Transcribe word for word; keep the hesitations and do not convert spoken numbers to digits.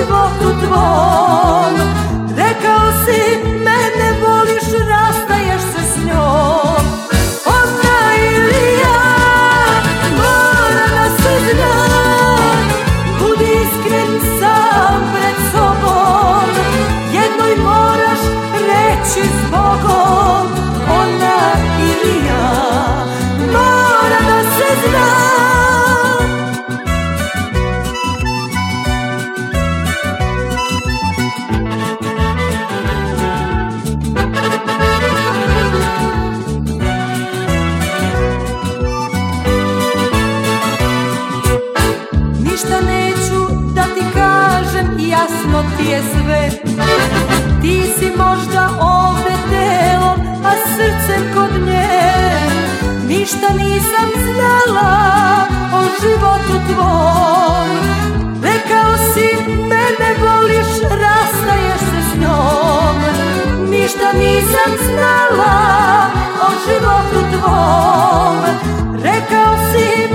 životu tvom. Rekao si mene voliš, rastaješ se s njom. Ona ili ja, mora da se zna. Budi iskren sam pred sobom, jednoj moraš reći zbogom. Ona ili ja, mora da se zna. Ništa neću da ti kažem, jasno ti je sve. Ti si možda ovde delom, a srcem kod nje. Ništa nisam znala o životu tvom. Rekao si mene voliš, rastaješ se s njom. Ništa nisam znala o životu tvom. Rekao si